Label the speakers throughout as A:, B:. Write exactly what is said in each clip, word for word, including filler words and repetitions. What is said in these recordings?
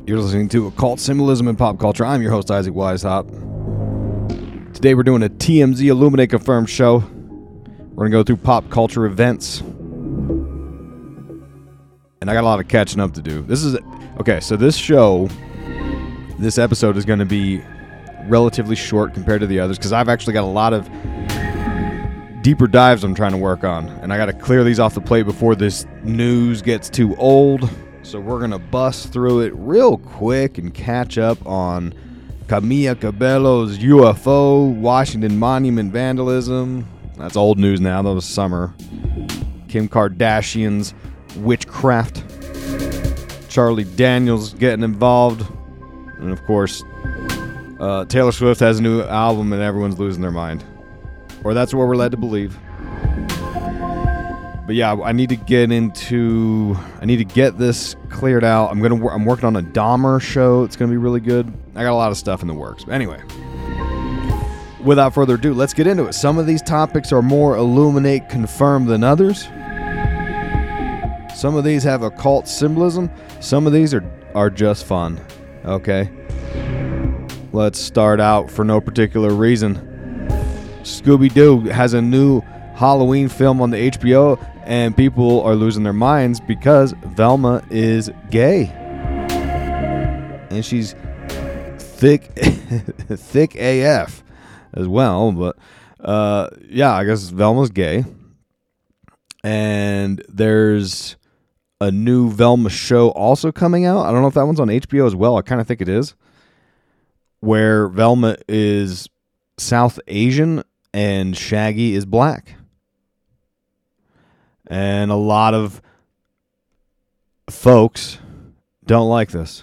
A: You're listening to Occult Symbolism and Pop Culture. I'm your host, Isaac Weishaupt. Today we're doing a T M Z Illuminate Confirmed show. We're going to go through pop culture events. And I got a lot of catching up to do. This is... Okay, so this show, this episode is going to be relatively short compared to the others because I've actually got a lot of deeper dives I'm trying to work on. And I got to clear these off the plate before this news gets too old. So we're going to bust through it real quick and catch up on Camila Cabello's U F O, Washington Monument vandalism. That's old news now. That was summer. Kim Kardashian's witchcraft. Charlie Daniels getting involved. And of course, uh, Taylor Swift has a new album and everyone's losing their mind. Or that's what we're led to believe. But yeah, I need to get into, I need to get this cleared out. I'm gonna, I'm working on a Dahmer show. It's gonna be really good. I got a lot of stuff in the works. But anyway, without further ado, let's get into it. Some of these topics are more Illuminate confirmed than others. Some of these have occult symbolism. Some of these are, are just fun. Okay. Let's start out for no particular reason. Scooby-Doo has a new Halloween film on the H B O, and people are losing their minds because Velma is gay. And she's thick, thick A F as well. But uh, yeah, I guess Velma's gay. And there's a new Velma show also coming out. I don't know if that one's on H B O as well. I kind of think it is. Where Velma is South Asian and Shaggy is black. And a lot of folks don't like this.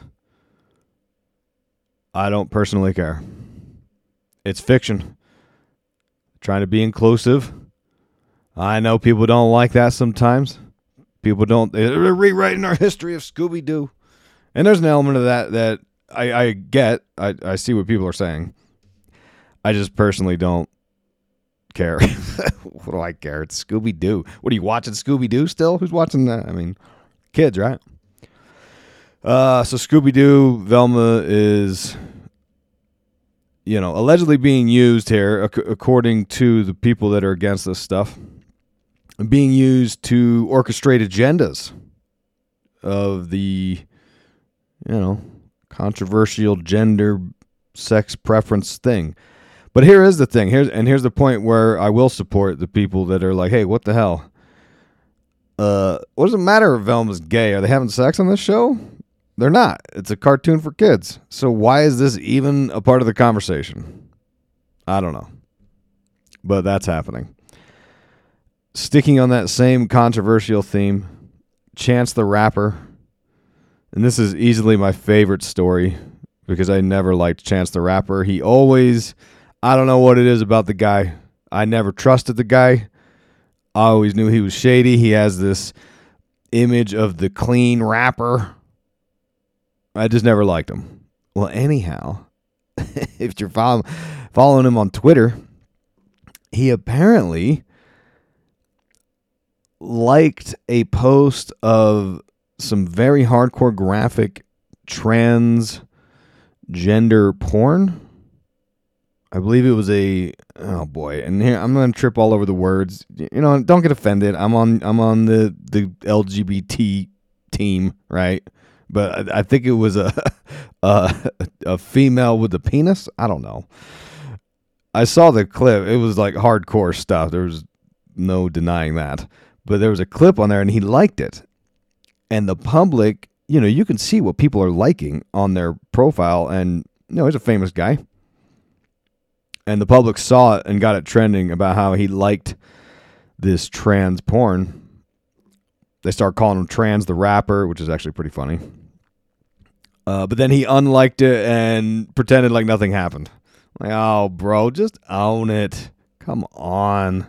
A: I don't personally care. It's fiction. Trying to be inclusive. I know people don't like that sometimes. People don't. They're rewriting our history of Scooby-Doo. And there's an element of that that I, I get. I, I see what people are saying. I just personally don't care. What do I care? It's Scooby-Doo. What are you watching, Scooby-Doo still? Who's watching that? I mean, kids, right? Uh, so Scooby-Doo, Velma is, you know, allegedly being used here, ac- according to the people that are against this stuff, being used to orchestrate agendas of the, you know, controversial gender sex preference thing. But here is the thing. Here's and here's the point where I will support the people that are like, hey, what the hell? Uh, what does it matter if Velma's gay? Are they having sex on this show? They're not. It's a cartoon for kids. So why is this even a part of the conversation? I don't know. But that's happening. Sticking on that same controversial theme, Chance the Rapper. And this is easily my favorite story because I never liked Chance the Rapper. He always... I don't know what it is about the guy. I never trusted the guy. I always knew he was shady. He has this image of the clean rapper. I just never liked him. Well, anyhow, if you're follow, following him on Twitter, he apparently liked a post of some very hardcore graphic transgender porn. I believe it was a oh boy, and here I'm gonna trip all over the words. You know, don't get offended. I'm on I'm on the, the L G B T team, right? But I, I think it was a, a a female with a penis. I don't know. I saw the clip. It was like hardcore stuff. There was no denying that. But there was a clip on there, and he liked it. And the public, you know, you can see what people are liking on their profile, and you know, he's a famous guy. And the public saw it and got it trending about how he liked this trans porn. They started calling him Trans the Rapper, which is actually pretty funny. Uh, but then he unliked it and pretended like nothing happened. Like, oh, bro, just own it. Come on.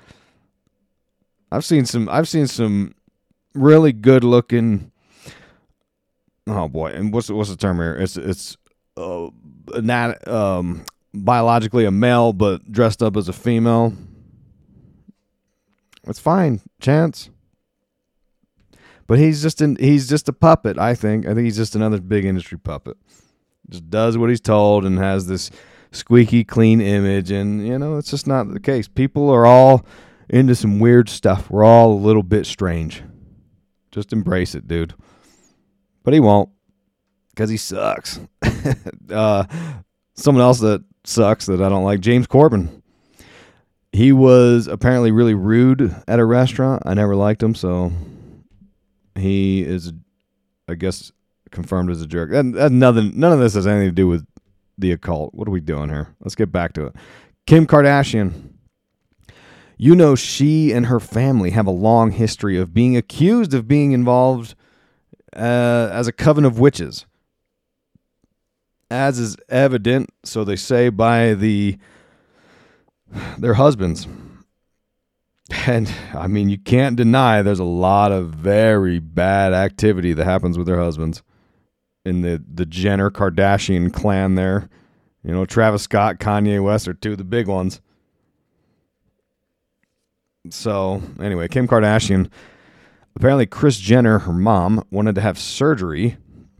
A: I've seen some. I've seen some really good looking. Oh boy, and what's what's the term here? It's it's uh, not um. biologically a male but dressed up as a female. It's fine, Chance. But he's just an, he's just a puppet, I think. I think he's just another big industry puppet. Just does what he's told and has this squeaky clean image, and you know, it's just not the case. People are all into some weird stuff. We're all a little bit strange. Just embrace it, dude. But he won't, because he sucks. uh, someone else that sucks that I don't like, James Corbin. He was apparently really rude at a restaurant. I never liked him, so he is, I guess, confirmed as a jerk. And, and nothing, none of this has anything to do with the occult. What are we doing here? Let's get back to it. Kim Kardashian. You know, she and her family have a long history of being accused of being involved uh, as a coven of witches. As is evident, so they say, by the their husbands. And, I mean, you can't deny there's a lot of very bad activity that happens with their husbands. In the, the Jenner Kardashian clan there. You know, Travis Scott, Kanye West are two of the big ones. So, anyway, Kim Kardashian, apparently Kris Jenner, her mom, wanted to have surgery.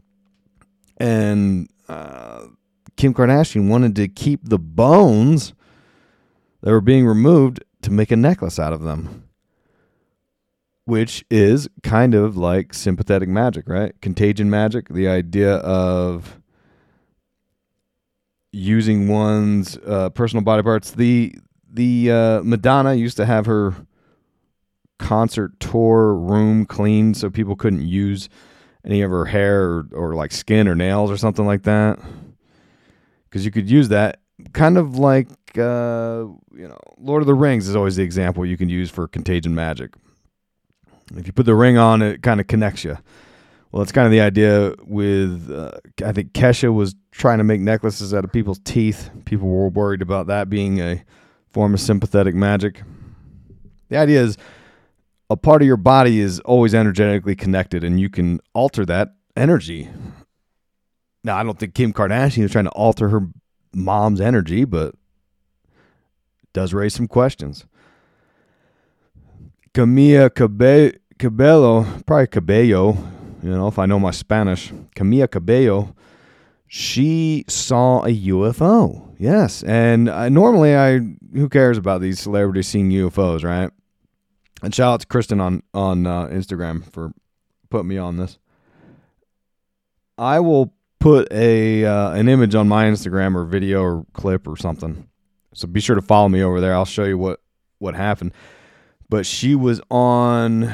A: And uh, Kim Kardashian wanted to keep the bones that were being removed to make a necklace out of them. Which is kind of like sympathetic magic, right? Contagion magic, the idea of using one's uh, personal body parts. The the uh, Madonna used to have her concert tour room cleaned so people couldn't use any of her hair or, or like skin or nails or something like that. Because you could use that kind of like, uh, you know, Lord of the Rings is always the example you can use for contagion magic. If you put the ring on, it kind of connects you. Well, it's kind of the idea with, uh, I think Kesha was trying to make necklaces out of people's teeth. People were worried about that being a form of sympathetic magic. The idea is a part of your body is always energetically connected, and you can alter that energy. Now, I don't think Kim Kardashian is trying to alter her mom's energy, but it does raise some questions. Camila Cabe- Cabello, probably Cabello, you know, if I know my Spanish. Camila Cabello, she saw a U F O. Yes, and I, normally I, who cares about these celebrities seeing U F Os, right? And shout out to Kristen on, on uh, Instagram for putting me on this. I will put a uh, an image on my Instagram or video or clip or something. So be sure to follow me over there. I'll show you what, what happened. But she was on,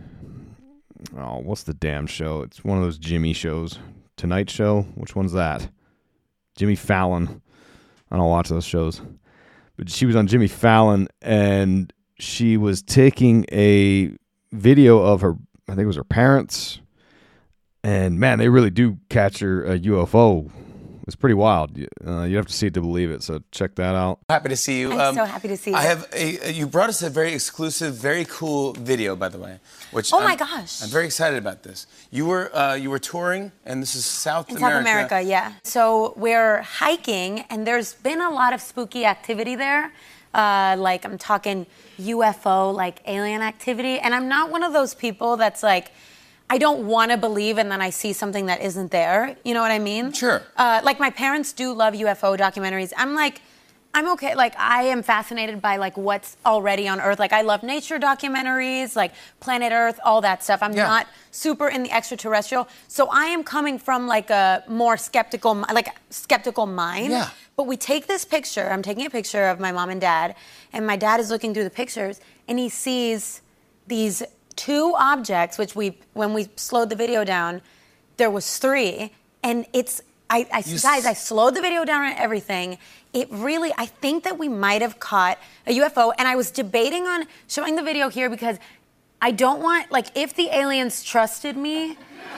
A: oh, what's the damn show? It's one of those Jimmy shows. Tonight Show? Which one's that? Jimmy Fallon. I don't watch those shows. But she was on Jimmy Fallon, and she was taking a video of her, I think it was her parents. And, man, they really do catch her a U F O. It's pretty wild. Uh, you have to see it to believe it, so check that out.
B: Happy to see you.
C: I'm um, so happy to see you.
B: I have a, you brought us a very exclusive, very cool video, by the way. Which
C: oh
B: I'm,
C: my gosh!
B: I'm very excited about this. You were uh, you were touring, and this is South
C: In
B: America.
C: South America, yeah. So we're hiking, and there's been a lot of spooky activity there. Uh, like I'm talking U F O, like alien activity, and I'm not one of those people that's like, I don't want to believe and then I see something that isn't there. You know what I mean?
B: Sure.
C: Uh, like my parents do love U F O documentaries. I'm like, I'm okay. Like I am fascinated by like what's already on Earth. Like I love nature documentaries, like Planet Earth, all that stuff. I'm
B: yeah.
C: not super in the extraterrestrial. So I am coming from like a more skeptical, like skeptical mind.
B: Yeah.
C: But we take this picture. I'm taking a picture of my mom and dad, and my dad is looking through the pictures, and he sees these two objects, which we, when we slowed the video down, there was three, and it's, I, I guys, I slowed the video down and everything. It really, I think that we might have caught a U F O, and I was debating on showing the video here because I don't want, like, if the aliens trusted me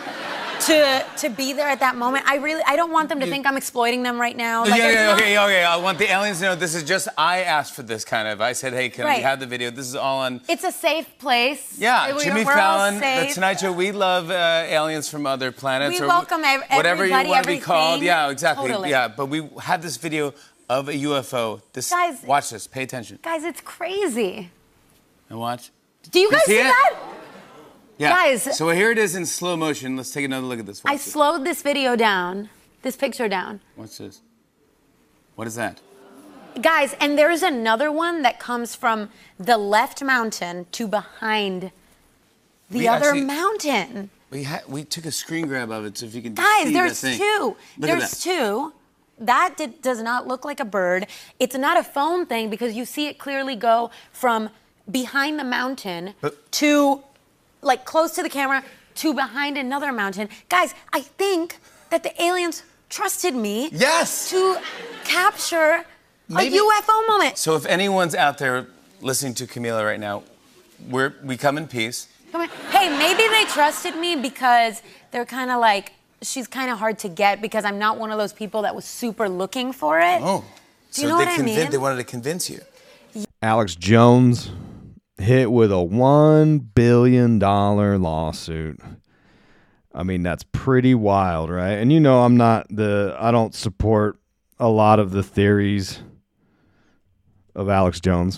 C: to to be there at that moment, I really, I don't want them to think I'm exploiting them right now. Like,
B: yeah, yeah,
C: not,
B: okay, okay. I want the aliens to know this is just, I asked for this kind of. I said, hey, can
C: right.
B: we have the video? This is all on.
C: It's a safe place.
B: Yeah,
C: we,
B: Jimmy
C: we're
B: Fallon,
C: all
B: The
C: safe.
B: Tonight Show. We love uh, aliens from other planets.
C: We
B: or
C: welcome ev-
B: whatever you want to be
C: everything.
B: called. Yeah, exactly.
C: Totally.
B: Yeah, but we have this video of a U F O. This,
C: guys,
B: watch this. Pay attention.
C: Guys, it's crazy.
B: And watch.
C: Do you guys
B: you see,
C: see
B: it?
C: that?
B: Yeah.
C: Guys.
B: So here it is in slow motion. Let's take another look at this. Watch
C: I
B: it.
C: slowed this video down, this picture down.
B: What's this? What is that?
C: Guys, and there's another one that comes from the left mountain to behind the
B: We
C: other
B: actually-
C: mountain.
B: We ha- we took a screen grab of it, so if you can
C: Guys,
B: see
C: there's
B: that thing.
C: two.
B: Look at
C: there's
B: that.
C: two. That did, does not look like a bird. It's not a phone thing because you see it clearly go from behind the mountain
B: But-
C: to, like, close to the camera to behind another mountain. Guys, I think that the aliens trusted me
B: Yes.
C: to capture
B: Maybe-
C: a U F O moment.
B: So if anyone's out there listening to Camila right now, we're we come in peace.
C: Come on. Hey, maybe they trusted me because they're kind of like, she's kind of hard to get because I'm not one of those people that was super looking for it.
B: Oh.
C: Do
B: so
C: you know
B: they
C: what I
B: convin-
C: mean?
B: They wanted to convince you.
A: Alex Jones hit with a one billion dollars lawsuit. I mean, that's pretty wild, right? And you know, I'm not the, I don't support a lot of the theories of Alex Jones.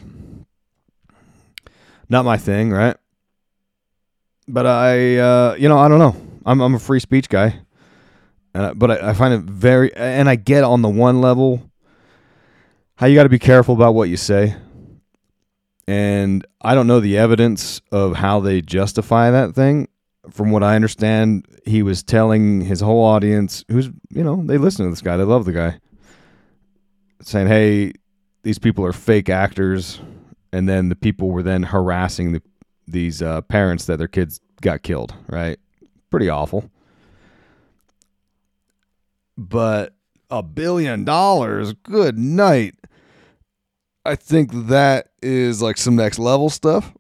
A: Not my thing, right? But I, uh, you know, I don't know. I'm I'm a free speech guy. Uh, but I, I find it very, and I get on the one level how you got to be careful about what you say. And I don't know the evidence of how they justify that thing. From what I understand, he was telling his whole audience, who's, you know, they listen to this guy, they love the guy, saying, hey, these people are fake actors. And then the people were then harassing the, these uh, parents that their kids got killed, right? Pretty awful. But a billion dollars, good night. I think that is like some next level stuff.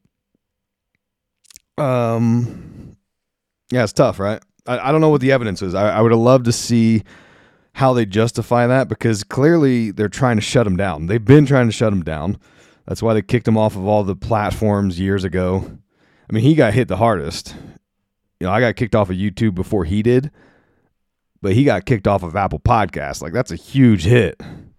A: Um, yeah, it's tough, right? I, I don't know what the evidence is. I, I would have loved to see how they justify that because clearly they're trying to shut him down. They've been trying to shut him down. That's why they kicked him off of all the platforms years ago. I mean, he got hit the hardest. You know, I got kicked off of YouTube before he did, but he got kicked off of Apple Podcasts. Like, that's a huge hit.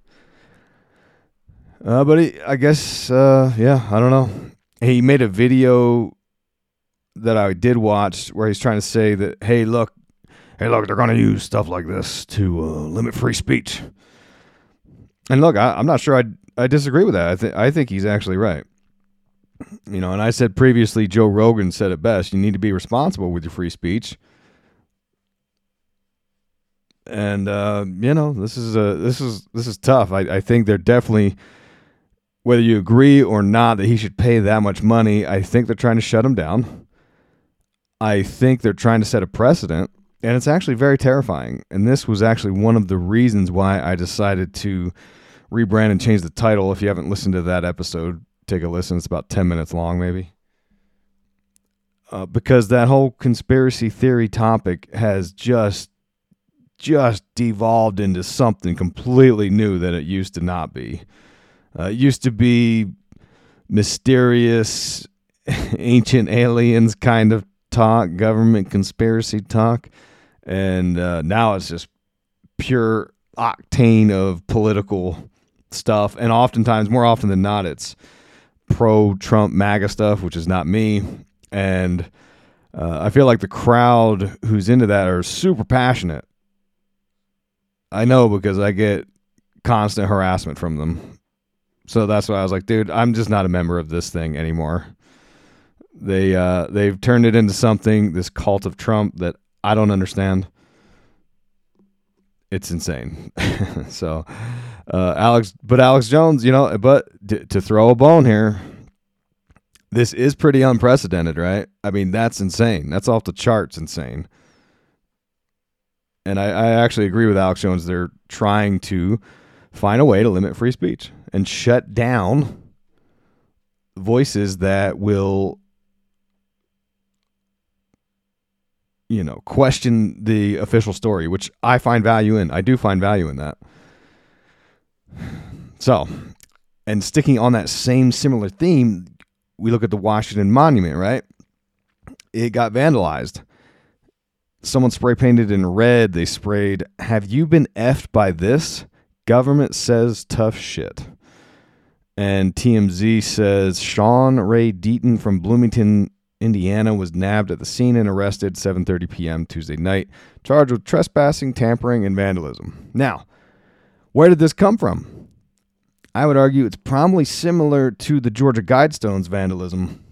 A: Uh, but he, I guess, uh, yeah, I don't know. He made a video that I did watch where he's trying to say that, hey, look, hey, look, they're going to use stuff like this to uh, limit free speech. And look, I, I'm not sure I I disagree with that. I think I think he's actually right. You know, and I said previously, Joe Rogan said it best. You need to be responsible with your free speech. And uh, you know, this is a this is this is tough. I, I think they're definitely, whether you agree or not that he should pay that much money, I think they're trying to shut him down. I think they're trying to set a precedent, and it's actually very terrifying. And this was actually one of the reasons why I decided to rebrand and change the title. If you haven't listened to that episode, take a listen. It's about ten minutes long, maybe. Uh, because that whole conspiracy theory topic has just just devolved into something completely new that it used to not be. Uh, it used to be mysterious, ancient aliens kind of talk, government conspiracy talk, and uh, now it's just pure octane of political stuff. And oftentimes, more often than not, it's pro-Trump MAGA stuff, which is not me. And uh, I feel like the crowd who's into that are super passionate. I know because I get constant harassment from them. So that's why I was like, dude, I'm just not a member of this thing anymore. They, uh, they've turned it into something, this cult of Trump, that I don't understand. It's insane. so, uh, Alex, but Alex Jones, you know, but d- to throw a bone here, this is pretty unprecedented, right? I mean, that's insane. That's off the charts insane. And I, I actually agree with Alex Jones. They're trying to find a way to limit free speech and shut down voices that will, you know, question the official story, which I find value in. I do find value in that. So, and sticking on that same similar theme, we look at the Washington Monument, right? It got vandalized. Someone spray painted in red. They sprayed, "Have you been effed by this? Government says tough shit." And T M Z says Sean Ray Deaton from Bloomington, Indiana, was nabbed at the scene and arrested seven thirty p.m. Tuesday night, charged with trespassing, tampering, and vandalism. Now, where did this come from? I would argue it's probably similar to the Georgia Guidestones vandalism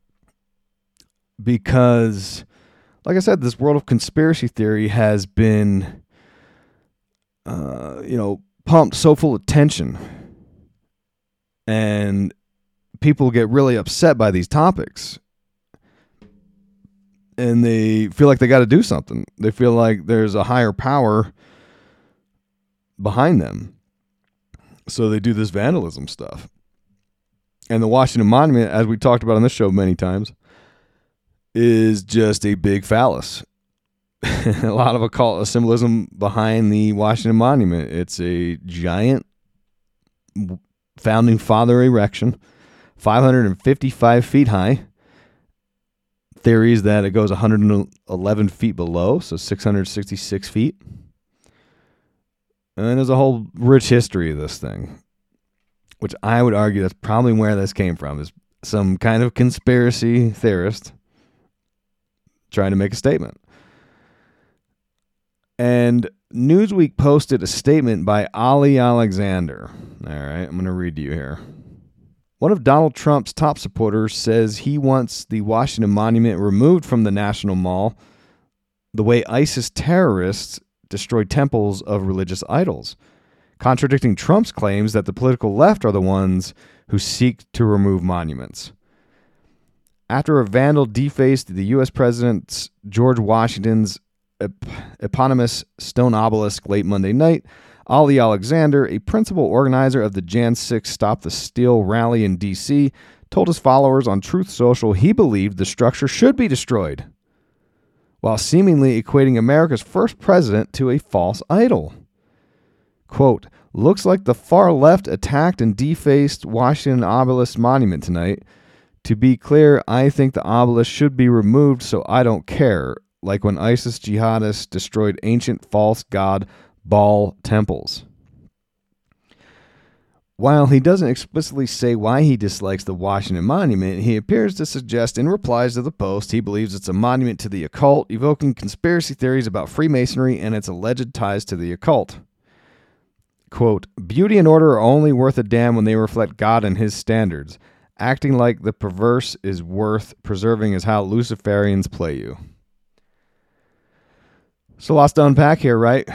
A: because, like I said, this world of conspiracy theory has been, uh, you know, pumped so full of tension, and people get really upset by these topics, and they feel like they got to do something. They feel like there's a higher power behind them. So they do this vandalism stuff. And the Washington Monument, as we talked about on this show many times, is just a big phallus. A lot of occult symbolism behind the Washington Monument. It's a giant founding father erection, five hundred fifty-five feet high. Theories that it goes one hundred eleven feet below, so six hundred sixty-six feet. And there's a whole rich history of this thing, which I would argue that's probably where this came from, is some kind of conspiracy theorist trying to make a statement. And Newsweek posted a statement by Ali Alexander. All right, I'm going to read to you here. One of Donald Trump's top supporters says he wants the Washington Monument removed from the National Mall the way ISIS terrorists destroyed temples of religious idols, contradicting Trump's claims that the political left are the ones who seek to remove monuments. After a vandal defaced the U S President George Washington's ep- eponymous stone obelisk late Monday night, Ali Alexander, a principal organizer of the January sixth Stop the Steal rally in D C, told his followers on Truth Social he believed the structure should be destroyed, while seemingly equating America's first president to a false idol. Quote, looks like the far left attacked and defaced Washington Obelisk Monument tonight. To be clear, I think the obelisk should be removed, so I don't care, like when ISIS jihadists destroyed ancient false god Baal temples. While he doesn't explicitly say why he dislikes the Washington Monument, he appears to suggest in replies to the post he believes it's a monument to the occult, evoking conspiracy theories about Freemasonry and its alleged ties to the occult. Quote, beauty and order are only worth a damn when they reflect God and his standards. Acting like the perverse is worth preserving is how Luciferians play you. So lots to unpack here, right?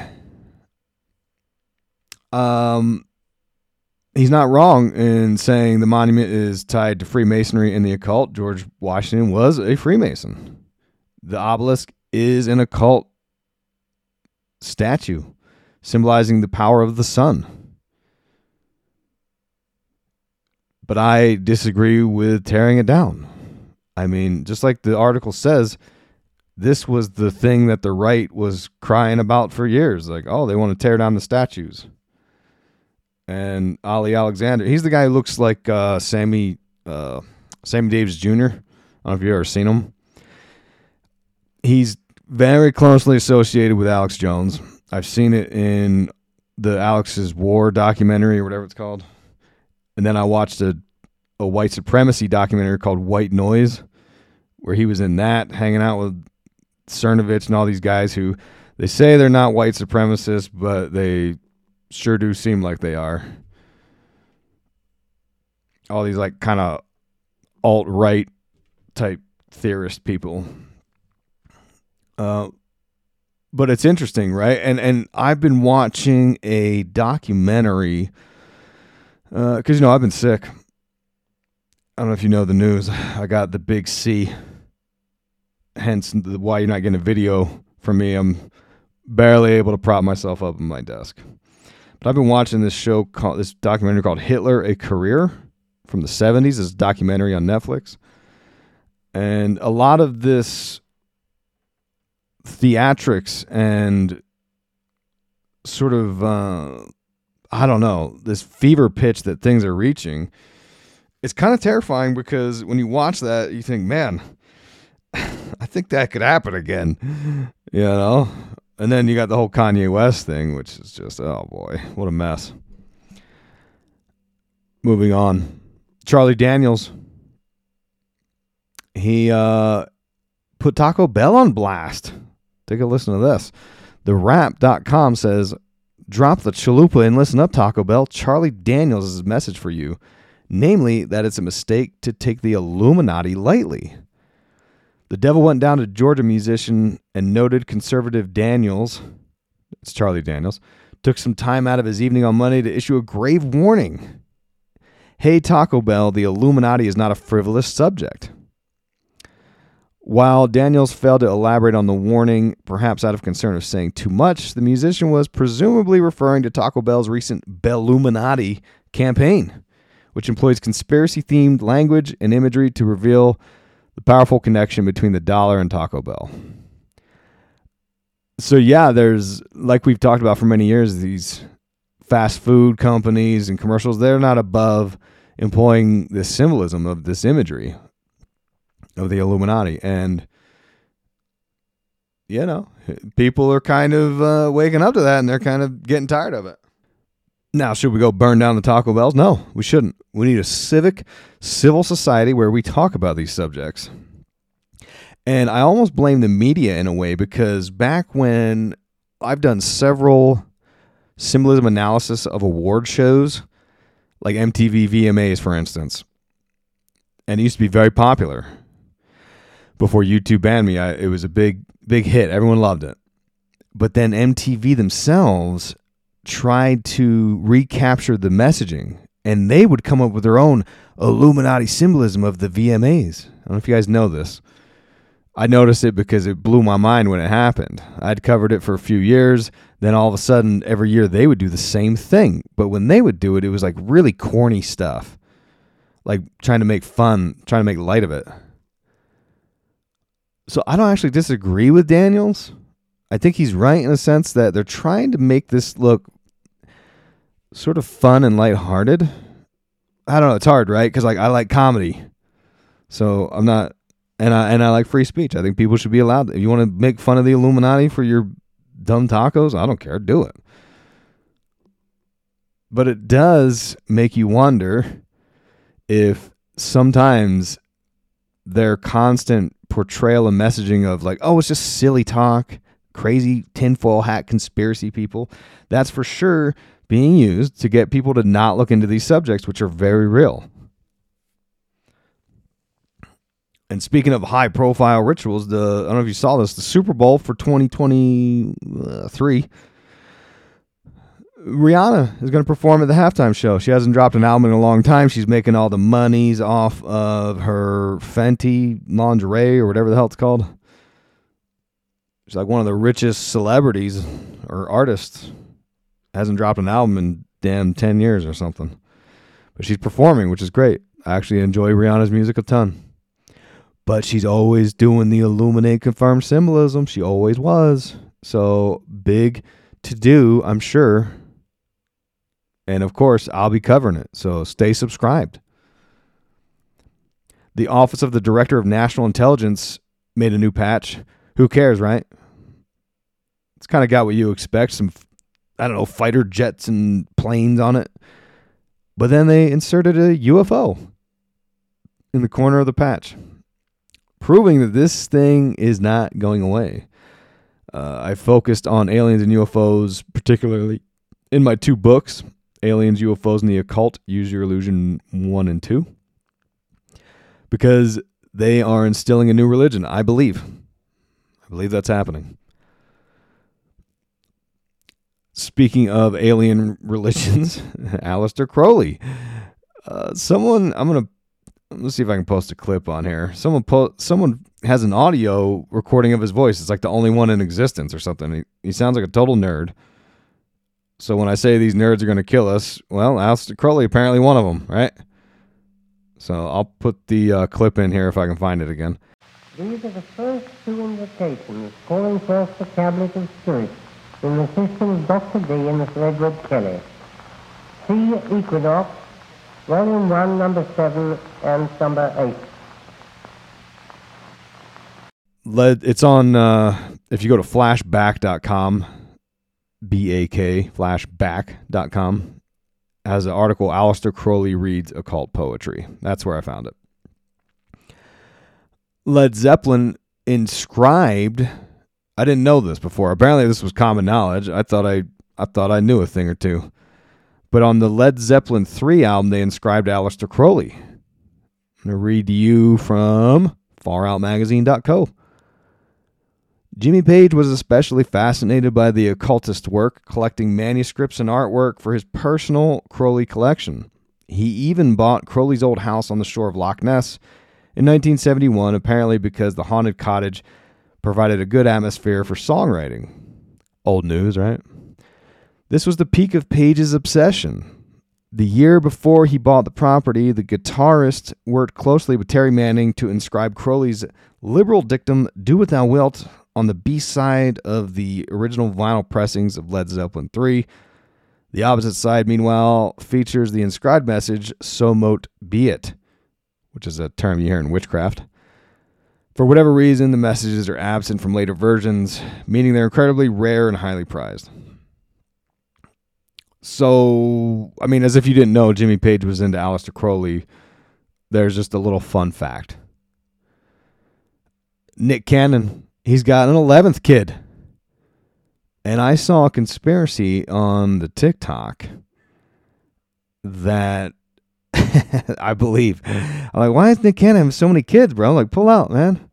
A: Um... He's not wrong in saying the monument is tied to Freemasonry and the occult. George Washington was a Freemason. The obelisk is an occult statue symbolizing the power of the sun. But I disagree with tearing it down. I mean, just like the article says, this was the thing that the right was crying about for years. Like, oh, they want to tear down the statues. And Ali Alexander, he's the guy who looks like uh, Sammy uh, Sammy Davis Junior I don't know if you've ever seen him. He's very closely associated with Alex Jones. I've seen it in the Alex's War documentary or whatever it's called. And then I watched a, a white supremacy documentary called White Noise, where he was in that, hanging out with Cernovich and all these guys who they say they're not white supremacists, but they sure do seem like they are. All these like kind of alt-right type theorist people. Uh, but it's interesting, right? And and I've been watching a documentary because, uh, you know, I've been sick. I don't know if you know the news. I got the big C. Hence the, why you're not getting a video from me. I'm barely able to prop myself up on my desk. But I've been watching this show, called this documentary called Hitler, A Career from the seventies. It's a documentary on Netflix. And a lot of this theatrics and sort of, uh, I don't know, this fever pitch that things are reaching, it's kind of terrifying because when you watch that, you think, man, I think that could happen again, you know? And then you got the whole Kanye West thing, which is just, oh boy, what a mess. Moving on. Charlie Daniels. He uh, put Taco Bell on blast. Take a listen to this. The Wrap dot com says, drop the chalupa and listen up, Taco Bell. Charlie Daniels' message for you. Namely, that it's a mistake to take the Illuminati lightly. The devil went down to Georgia musician and noted conservative Daniels, it's Charlie Daniels, took some time out of his evening on Monday to issue a grave warning. Hey, Taco Bell, the Illuminati is not a frivolous subject. While Daniels failed to elaborate on the warning, perhaps out of concern of saying too much, the musician was presumably referring to Taco Bell's recent Belluminati campaign, which employs conspiracy-themed language and imagery to reveal the powerful connection between the dollar and Taco Bell. So yeah, there's, like we've talked about for many years, these fast food companies and commercials, they're not above employing this symbolism of this imagery of the Illuminati. And, you know, people are kind of uh, waking up to that, and they're kind of getting tired of it. Now, should we go burn down the Taco Bells? No, we shouldn't. We need a civic, civil society where we talk about these subjects. And I almost blame the media in a way, because back when I've done several symbolism analysis of award shows, like M T V V M As, for instance, and it used to be very popular. Before YouTube banned me, I, it was a big, big hit. Everyone loved it. But then M T V themselves tried to recapture the messaging, and they would come up with their own Illuminati symbolism of the V M As. I don't know if you guys know this. I noticed it because it blew my mind when it happened. I'd covered it for a few years. Then all of a sudden, every year they would do the same thing. But when they would do it, it was like really corny stuff. Like trying to make fun, trying to make light of it. So I don't actually disagree with Daniels. I think he's right in the sense that they're trying to make this look sort of fun and lighthearted. I don't know. It's hard, right? Because like I like comedy. So I'm not... And I and I like free speech. I think people should be allowed. If you want to make fun of the Illuminati for your dumb tacos, I don't care. Do it. But it does make you wonder if sometimes their constant portrayal and messaging of like, oh, it's just silly talk, crazy tinfoil hat conspiracy people, that's for sure being used to get people to not look into these subjects, which are very real. And speaking of high-profile rituals, the I don't know if you saw this, the Super Bowl for twenty twenty-three, Rihanna is going to perform at the halftime show. She hasn't dropped an album in a long time. She's making all the monies off of her Fenty lingerie or whatever the hell it's called. She's like one of the richest celebrities or artists. Hasn't dropped an album in damn ten years or something. But she's performing, which is great. I actually enjoy Rihanna's music a ton. But she's always doing the Illuminati confirmed symbolism. She always was. So big to do, I'm sure. And of course, I'll be covering it. So stay subscribed. The Office of the Director of National Intelligence made a new patch. Who cares, right? It's kind of got what you expect. Some, I don't know, fighter jets and planes on it. But then they inserted a U F O in the corner of the patch, proving that this thing is not going away. Uh, I focused on aliens and U F Os, particularly in my two books, Aliens, U F Os, and the Occult, Use Your Illusion one and two, because they are instilling a new religion, I believe. I believe that's happening. Speaking of alien religions, Aleister Crowley. Uh, someone, I'm going to Let's see if I can post a clip on here. Someone po- someone has an audio recording of his voice. It's like the only one in existence or something. He, he sounds like a total nerd. So when I say these nerds are going to kill us, well, Aleister Crowley apparently one of them, right? So I'll put the uh, clip in here if I can find it again.
D: These are the first two invitations calling forth the cabinet of spirits in the system of Doctor D and Mister Edward Kelly. See Equinox, Volume one, Number seven, and Number eight.
A: Let, it's on, uh, if you go to flashback dot com, B A K, flashback dot com, has an article, Aleister Crowley Reads Occult Poetry. That's where I found it. Led Zeppelin inscribed, I didn't know this before. Apparently this was common knowledge. I thought I I thought I knew a thing or two. But on the Led Zeppelin three album, they inscribed Aleister Crowley. I'm going to read to you from far out magazine dot co. Jimmy Page was especially fascinated by the occultist work, collecting manuscripts and artwork for his personal Crowley collection. He even bought Crowley's old house on the shore of Loch Ness in nineteen seventy-one, apparently because the haunted cottage provided a good atmosphere for songwriting. Old news, right? This was the peak of Page's obsession. The year before he bought the property, the guitarist worked closely with Terry Manning to inscribe Crowley's liberal dictum, "Do What Thou Wilt," on the B-side of the original vinyl pressings of Led Zeppelin three. The opposite side, meanwhile, features the inscribed message, "So mote be it," which is a term you hear in witchcraft. For whatever reason, the messages are absent from later versions, meaning they're incredibly rare and highly prized. So, I mean, as if you didn't know Jimmy Page was into Aleister Crowley, there's just a little fun fact. Nick Cannon, he's got an eleventh kid. And I saw a conspiracy on the TikTok that I believe. I'm like, why is Nick Cannon having so many kids, bro? I'm like, pull out, man.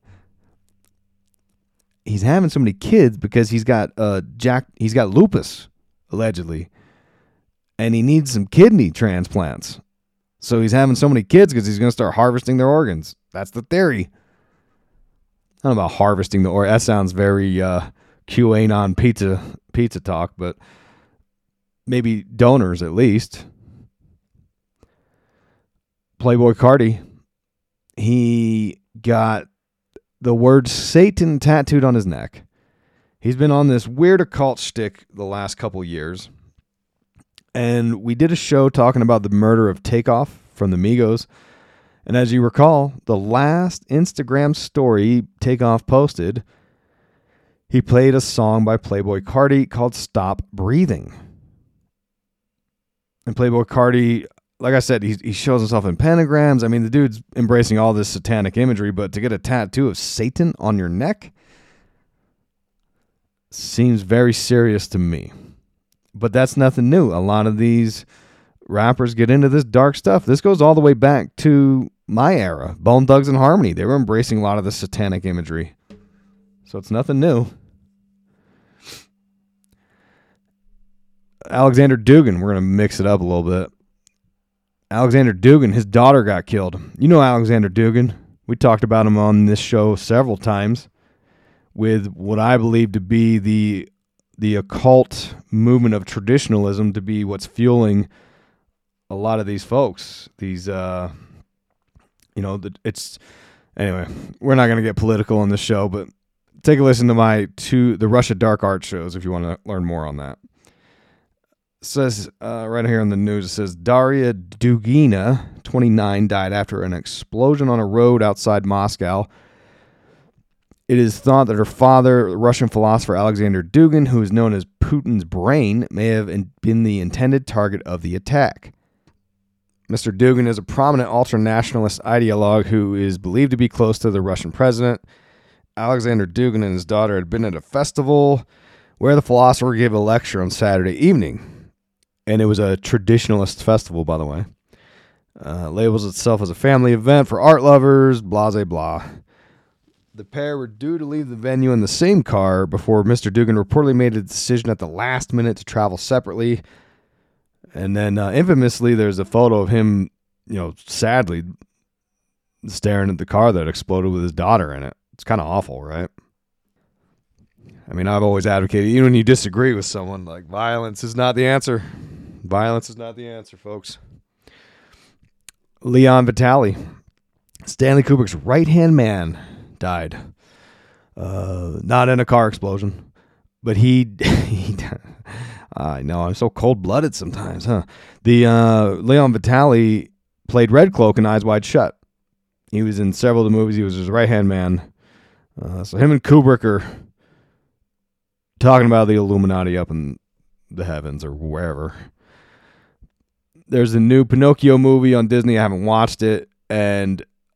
A: He's having so many kids because he's got uh Jack. He's got lupus, allegedly, and he needs some kidney transplants. So he's having so many kids because he's going to start harvesting their organs. That's the theory. I don't know about harvesting the organs. That sounds very uh, QAnon pizza pizza talk, but maybe donors at least. Playboy Cardi, he got the word Satan tattooed on his neck. He's been on this weird occult shtick the last couple years. And we did a show talking about the murder of Takeoff from the Migos. And as you recall, the last Instagram story Takeoff posted, he played a song by Playboy Cardi called Stop Breathing. And Playboy Cardi, like I said, he, he shows himself in pentagrams. I mean, the dude's embracing all this satanic imagery, but to get a tattoo of Satan on your neck seems very serious to me. But that's nothing new. A lot of these rappers get into this dark stuff. This goes all the way back to my era. Bone Thugs and Harmony. They were embracing a lot of the satanic imagery. So it's nothing new. Alexander Duggan. We're going to mix it up a little bit. Alexander Duggan, his daughter got killed. You know Alexander Duggan. We talked about him on this show several times with what I believe to be the the occult movement of traditionalism to be what's fueling a lot of these folks. These, uh, you know, it's, anyway, we're not going to get political on this show, but take a listen to my two, the Russia Dark Art shows if you want to learn more on that. It says, uh, right here on the news, it says, Daria Dugina, twenty-nine, died after an explosion on a road outside Moscow. It is thought that her father, the Russian philosopher Alexander Dugin, who is known as Putin's brain, may have been the intended target of the attack. Mister Dugin is a prominent ultranationalist ideologue who is believed to be close to the Russian president. Alexander Dugin and his daughter had been at a festival where the philosopher gave a lecture on Saturday evening. And it was a traditionalist festival, by the way. Uh, labels itself as a family event for art lovers, blah, blah, blah. The pair were due to leave the venue in the same car before Mister Duggan reportedly made a decision at the last minute to travel separately. And then uh, infamously, there's a photo of him, you know, sadly staring at the car that exploded with his daughter in it. It's kind of awful, right? I mean, I've always advocated, even when you disagree with someone, like violence is not the answer. Violence is not the answer, folks. Leon Vitali, Stanley Kubrick's right-hand man, died. Uh, not in a car explosion, but he, he I know, I'm so cold-blooded sometimes, huh? The uh, Leon Vitali played Red Cloak in Eyes Wide Shut. He was in several of the movies. He was his right-hand man. Uh, so him and Kubrick are talking about the Illuminati up in the heavens or wherever. There's a new Pinocchio movie on Disney. I haven't watched it, and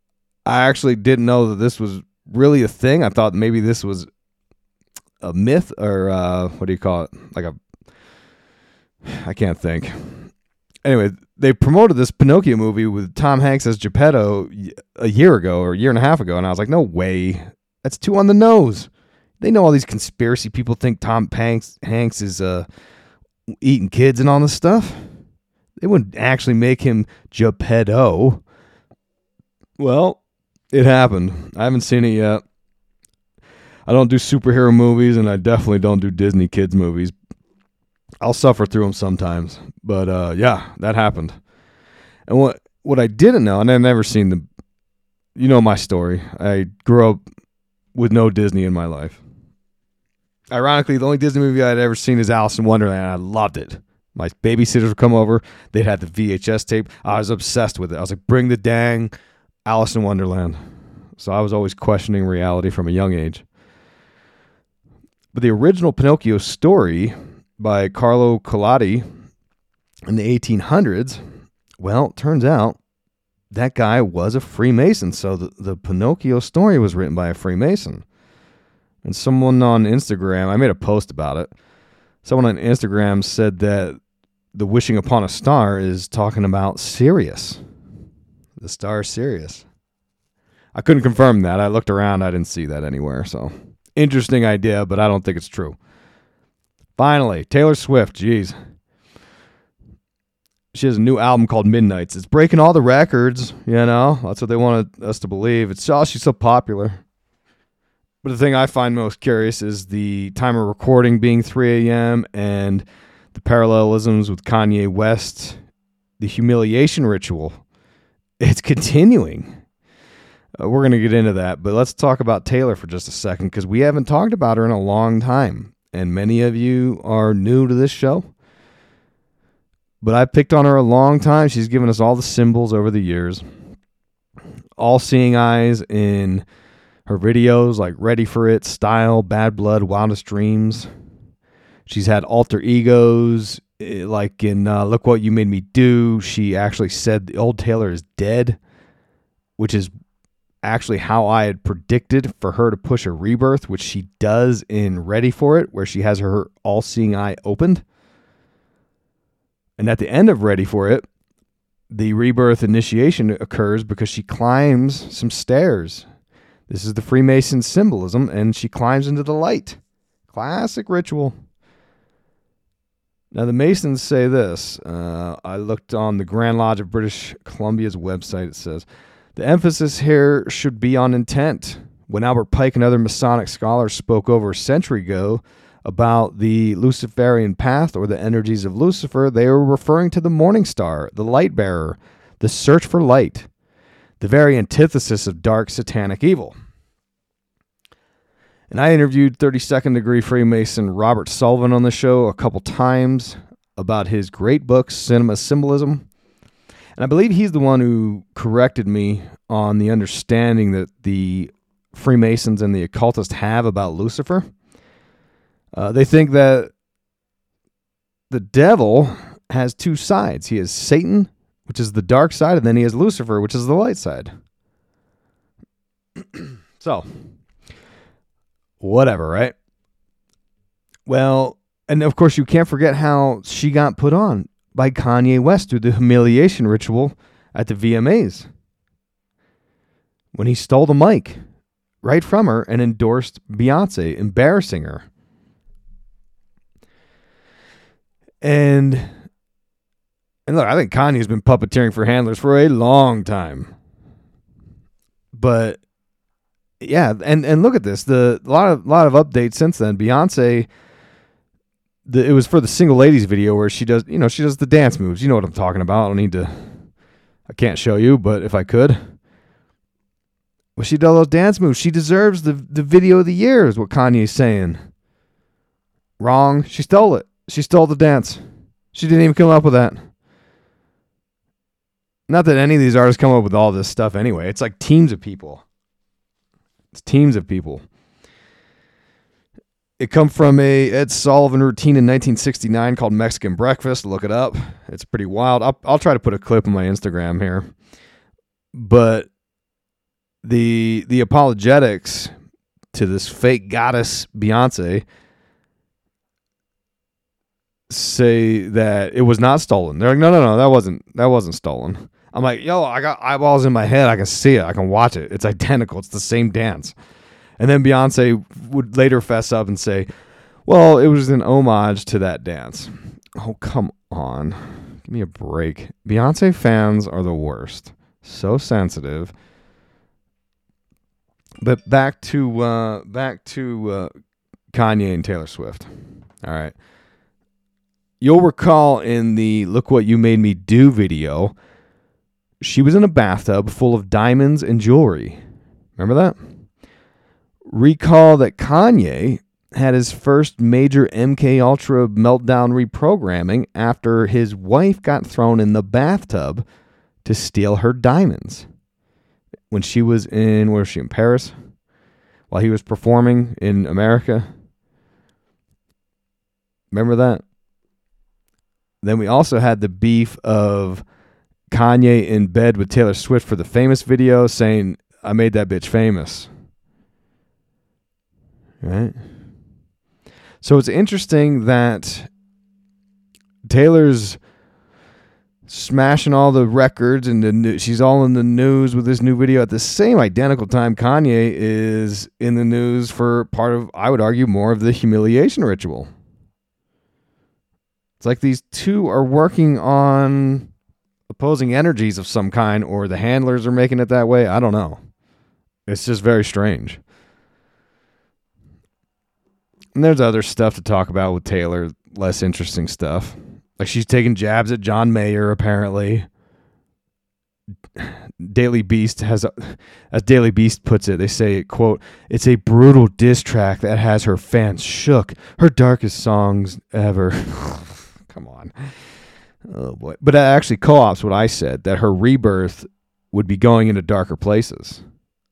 A: I actually didn't know that this was really a thing. I thought maybe this was a myth or uh, what do you call it? Like a, I can't think. Anyway, they promoted this Pinocchio movie with Tom Hanks as Geppetto a year ago or a year and a half ago, and I was like, no way. That's too on the nose. They know all these conspiracy people think Tom Hanks, Hanks is uh, eating kids and all this stuff. They wouldn't actually make him Geppetto. Well, it happened. I haven't seen it yet. I don't do superhero movies, and I definitely don't do Disney kids movies. I'll suffer through them sometimes. But, uh, yeah, that happened. And what what I didn't know, and I've never seen the... You know my story. I grew up with no Disney in my life. Ironically, the only Disney movie I'd ever seen is Alice in Wonderland. I loved it. My babysitters would come over. They'd have the V H S tape. I was obsessed with it. I was like, bring the dang Alice in Wonderland. So I was always questioning reality from a young age. But the original Pinocchio story by Carlo Collodi in the eighteen hundreds, well, it turns out that guy was a Freemason. So the, the Pinocchio story was written by a Freemason. And someone on Instagram, I made a post about it. Someone on Instagram said that the wishing upon a star is talking about Sirius. The star Sirius. I couldn't confirm that. I looked around. I didn't see that anywhere. So, interesting idea, but I don't think it's true. Finally, Taylor Swift. Jeez. She has a new album called Midnights. It's breaking all the records, you know. That's what they wanted us to believe. It's oh, she's so popular. But the thing I find most curious is the time of recording being three a.m. and the parallelisms with Kanye West, the humiliation ritual. It's continuing. Uh, we're going to get into that, but let's talk about Taylor for just a second because we haven't talked about her in a long time, and many of you are new to this show. But I've picked on her a long time. She's given us all the symbols over the years. All-seeing eyes in her videos like Ready for It, Style, Bad Blood, Wildest Dreams. She's had alter egos like in uh, Look What You Made Me Do. She actually said the old Taylor is dead, which is actually how I had predicted for her to push a rebirth, which she does in Ready for It, where she has her all-seeing eye opened. And at the end of Ready for It, the rebirth initiation occurs because she climbs some stairs. This is the Freemason symbolism, and she climbs into the light. Classic ritual. Now, the Masons say this. Uh, I looked on the Grand Lodge of British Columbia's website. It says, the emphasis here should be on intent. When Albert Pike and other Masonic scholars spoke over a century ago about the Luciferian path or the energies of Lucifer, they were referring to the morning star, the light bearer, the search for light, the very antithesis of dark satanic evil. And I interviewed thirty-second degree Freemason Robert Sullivan on the show a couple times about his great book, Cinema Symbolism. And I believe he's the one who corrected me on the understanding that the Freemasons and the occultists have about Lucifer. Uh, they think that the devil has two sides. He has Satan, which is the dark side, and then he has Lucifer, which is the light side. So, whatever, right? Well, and of course you can't forget how she got put on by Kanye West through the humiliation ritual at the V M As. When he stole the mic right from her and endorsed Beyonce, embarrassing her. And, and look, I think Kanye's been puppeteering for handlers for a long time. But yeah, and, and look at this. The a lot of lot of updates since then. Beyonce, the, it was for the Single Ladies video where she does, you know, she does the dance moves. You know what I'm talking about. I don't need to, I can't show you, but if I could. Well, she does those dance moves. She deserves the, the video of the year is what Kanye's saying. Wrong. She stole it. She stole the dance. She didn't even come up with that. Not that any of these artists come up with all this stuff anyway. It's like teams of people. It's teams of people. It come from a Ed Sullivan routine in nineteen sixty-nine called Mexican Breakfast. Look it up. It's pretty wild. I'll, I'll try to put a clip on my Instagram here. But the the apologetics to this fake goddess Beyonce say that it was not stolen. They're like, no, no, no, that wasn't that wasn't stolen. I'm like, yo, I got eyeballs in my head. I can see it. I can watch it. It's identical. It's the same dance. And then Beyonce would later fess up and say, well, it was an homage to that dance. Oh, come on. Give me a break. Beyonce fans are the worst. So sensitive. But back to uh, back to uh, Kanye and Taylor Swift. All right. You'll recall in the Look What You Made Me Do video, she was in a bathtub full of diamonds and jewelry. Remember that? Recall that Kanye had his first major M K Ultra meltdown reprogramming after his wife got thrown in the bathtub to steal her diamonds. When she was in, where was she, in Paris? While he was performing in America. Remember that? Then we also had the beef of Kanye in bed with Taylor Swift for the Famous video saying, I made that bitch famous. Right? So it's interesting that Taylor's smashing all the records and the new, she's all in the news with this new video at the same identical time Kanye is in the news for part of, I would argue, more of the humiliation ritual. It's like these two are working on opposing energies of some kind, or the handlers are making it that way. I don't know. It's just very strange. And there's other stuff to talk about with Taylor, less interesting stuff. Like she's taking jabs at John Mayer, apparently. Daily Beast has, a, as Daily Beast puts it, they say, quote, it's a brutal diss track that has her fans shook. Her darkest songs ever. Come on. Oh, boy. But that actually co-ops what I said, that her rebirth would be going into darker places.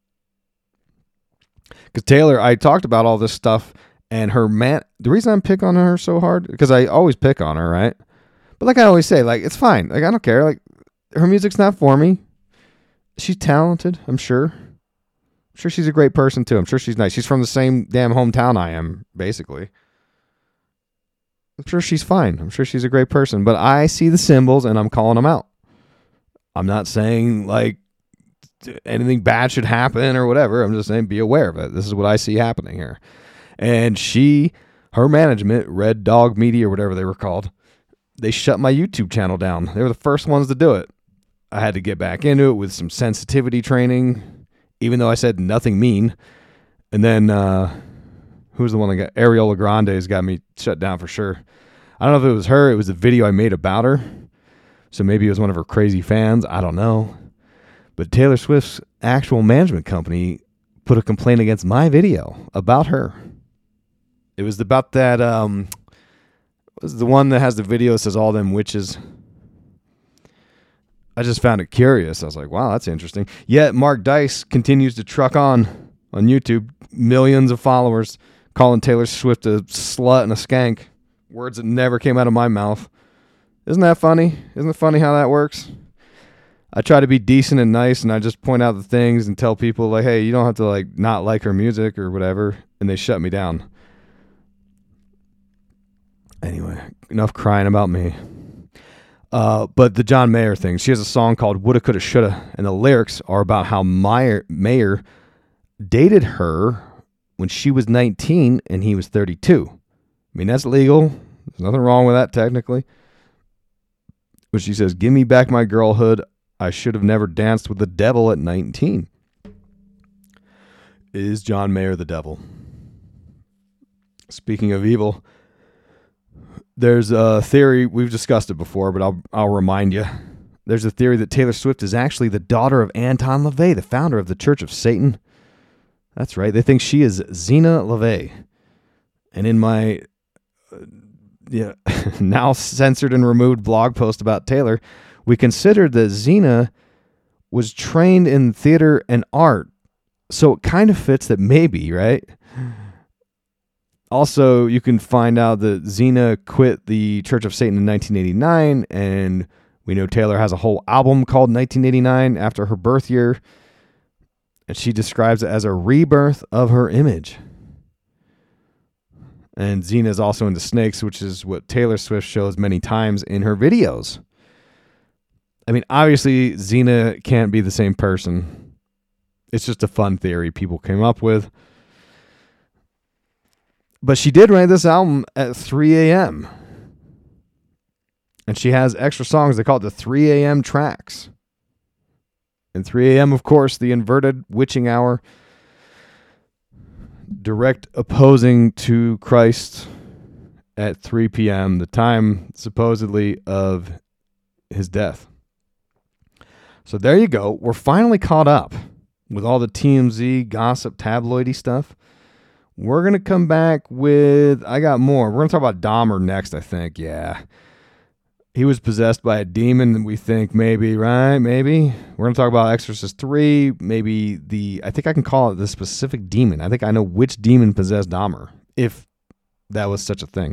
A: Because Taylor, I talked about all this stuff, and her man, the reason I'm pick on her so hard, because I always pick on her, right? But like I always say, like, it's fine. Like, I don't care. Like, her music's not for me. She's talented, I'm sure. I'm sure she's a great person, too. I'm sure she's nice. She's from the same damn hometown I am, basically. I'm sure she's fine. I'm sure she's a great person. But I see the symbols, and I'm calling them out. I'm not saying, like, anything bad should happen or whatever. I'm just saying be aware of it. This is what I see happening here. And she, her management, Red Dog Media or whatever they were called, they shut my YouTube channel down. They were the first ones to do it. I had to get back into it with some sensitivity training, even though I said nothing mean. And then, uh, who was the one that got, Ariana Grande's got me shut down for sure. I don't know if it was her. It was a video I made about her. So maybe it was one of her crazy fans. I don't know. But Taylor Swift's actual management company put a complaint against my video about her. It was about that, um, it was the one that has the video that says all them witches. I just found it curious. I was like, wow, that's interesting. Yet Mark Dice continues to truck on on YouTube. Millions of followers calling Taylor Swift a slut and a skank. Words that never came out of my mouth. Isn't that funny? Isn't it funny how that works? I try to be decent and nice, and I just point out the things and tell people, like, hey, you don't have to, like, not like her music or whatever, and they shut me down. Anyway, enough crying about me. Uh, but the John Mayer thing, she has a song called Woulda, Coulda, Shoulda, and the lyrics are about how Mayer, Mayer dated her when she was nineteen and he was thirty-two. I mean, that's legal. There's nothing wrong with that, technically. But she says, give me back my girlhood. I should have never danced with the devil at nineteen. Is John Mayer the devil? Speaking of evil, there's a theory, we've discussed it before, but I'll I'll remind you. There's a theory that Taylor Swift is actually the daughter of Anton LaVey, the founder of the Church of Satan. That's right. They think she is Zena LaVey. And in my uh, yeah, now censored and removed blog post about Taylor, we considered that Zena was trained in theater and art. So it kind of fits that maybe, right? Also, you can find out that Zena quit the Church of Satan in nineteen eighty-nine, and we know Taylor has a whole album called nineteen eighty-nine after her birth year. And she describes it as a rebirth of her image. And Xena is also into snakes, which is what Taylor Swift shows many times in her videos. I mean, obviously, Xena can't be the same person. It's just a fun theory people came up with. But she did write this album at three a.m. And she has extra songs. They call it the three a.m. tracks. And three a.m., of course, the inverted witching hour. Direct opposing to Christ at three p.m., the time supposedly of his death. So there you go. We're finally caught up with all the T M Z gossip tabloidy stuff. We're going to come back with, I got more. We're going to talk about Dahmer next, I think. Yeah. He was possessed by a demon, we think, maybe, right? Maybe. We're going to talk about Exorcist three, maybe the, I think I can call it the specific demon. I think I know which demon possessed Dahmer, if that was such a thing.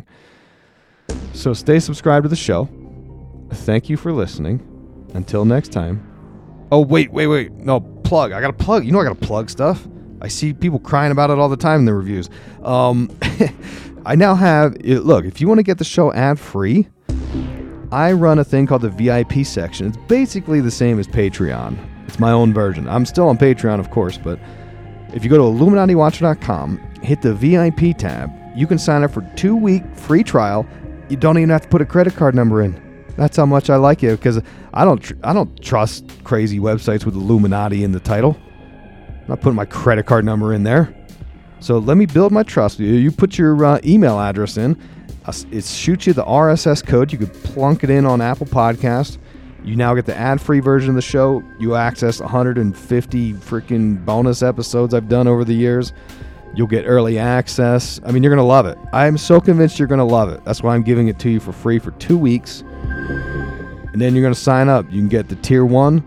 A: So stay subscribed to the show. Thank you for listening. Until next time. Oh, wait, wait, wait. No, plug. I got to plug. You know I got to plug stuff. I see people crying about it all the time in the reviews. Um, I now have, look, if you want to get the show ad-free, I run a thing called the V I P section. It's basically the same as Patreon. It's my own version. I'm still on Patreon, of course, but if you go to Illuminati Watcher dot com, hit the V I P tab, you can sign up for a two-week free trial. You don't even have to put a credit card number in. That's how much I like it, because I don't tr- I don't trust crazy websites with Illuminati in the title. I'm not putting my credit card number in there. So let me build my trust with you. You put your uh, email address in. It shoots you the R S S code. You could plunk it in on Apple Podcast. You now get the ad-free version of the show. You access one hundred fifty freaking bonus episodes I've done over the years. You'll get early access. I mean, you're going to love it. I'm so convinced you're going to love it. That's why I'm giving it to you for free for two weeks. And then you're going to sign up. You can get the tier one,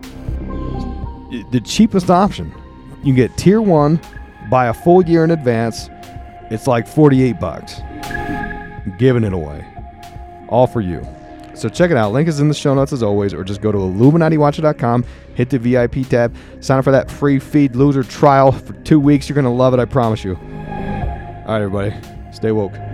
A: the cheapest option. You can get tier one, buy a full year in advance. It's like forty-eight bucks. I'm giving it away. All for you. So check it out. Link is in the show notes as always, or just go to Illuminati Watcher dot com, hit the V I P tab, sign up for that free Feed Loser trial for two weeks. You're going to love it, I promise you. All right, everybody. Stay woke.